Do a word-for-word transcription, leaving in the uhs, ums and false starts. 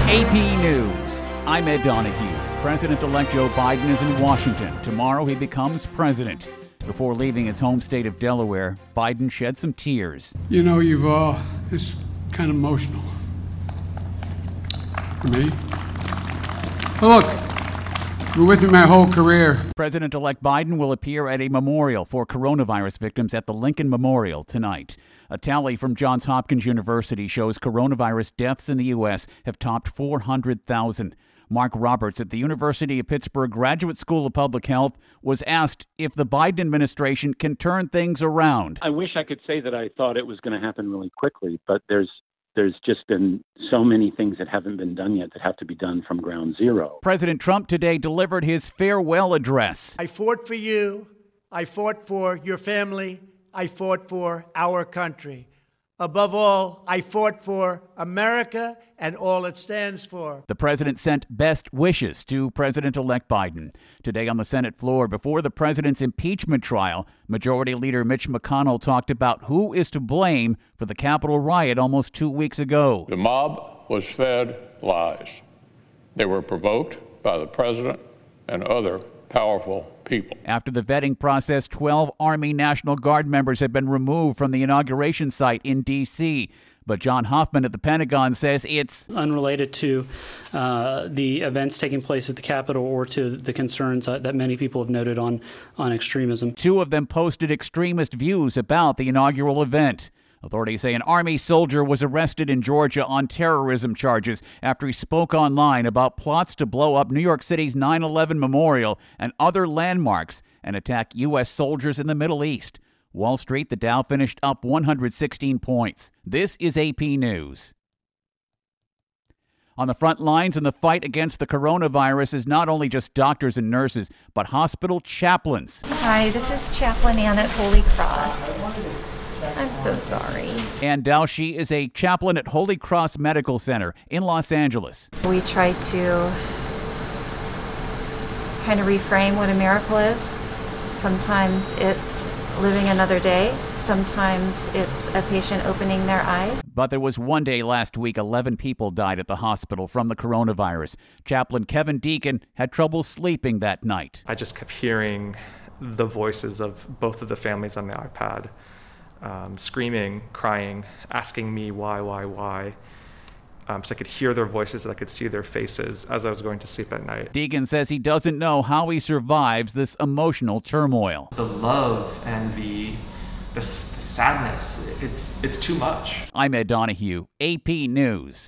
A P News. I'm Ed Donahue. President-elect Joe Biden is in Washington. Tomorrow he becomes president. Before leaving his home state of Delaware, Biden shed some tears. You know, you've all, it's kind of emotional for me. But look, you're with me my whole career. President-elect Biden will appear at a memorial for coronavirus victims at the Lincoln Memorial tonight. A tally from Johns Hopkins University shows coronavirus deaths in the U S have topped four hundred thousand. Mark Roberts at the University of Pittsburgh Graduate School of Public Health was asked if the Biden administration can turn things around. I wish I could say that I thought it was going to happen really quickly, but there's there's just been so many things that haven't been done yet that have to be done from ground zero. President Trump today delivered his farewell address. I fought for you. I fought for your family. I fought for our country. Above all, I fought for America and all it stands for. The president sent best wishes to President-elect Biden. Today on the Senate floor, before the president's impeachment trial, Majority Leader Mitch McConnell talked about who is to blame for the Capitol riot almost two weeks ago. The mob was fed lies. They were provoked by the president and other powerful people. After the vetting process, twelve Army National Guard members have been removed from the inauguration site in D C But John Hoffman at the Pentagon says it's unrelated to uh, the events taking place at the Capitol or to the concerns uh, that many people have noted on, on extremism. Two of them posted extremist views about the inaugural event. Authorities say an Army soldier was arrested in Georgia on terrorism charges after he spoke online about plots to blow up New York City's nine eleven memorial and other landmarks and attack U S soldiers in the Middle East. Wall Street, the Dow finished up one hundred sixteen points. This is A P News. On the front lines in the fight against the coronavirus is not only just doctors and nurses, but hospital chaplains. Hi, this is Chaplain Ann at Holy Cross. I'm so sorry. Ann Dowshie is a chaplain at Holy Cross Medical Center in Los Angeles. We try to kind of reframe what a miracle is. Sometimes it's living another day. Sometimes it's a patient opening their eyes. But there was one day last week, eleven people died at the hospital from the coronavirus. Chaplain Kevin Deacon had trouble sleeping that night. I just kept hearing the voices of both of the families on the iPad. Um, screaming, crying, asking me why, why, why. Um, so I could hear their voices, I could see their faces as I was going to sleep at night. Deacon says he doesn't know how he survives this emotional turmoil. The love and the, the, the sadness, it's, it's too much. I'm Ed Donahue, A P News.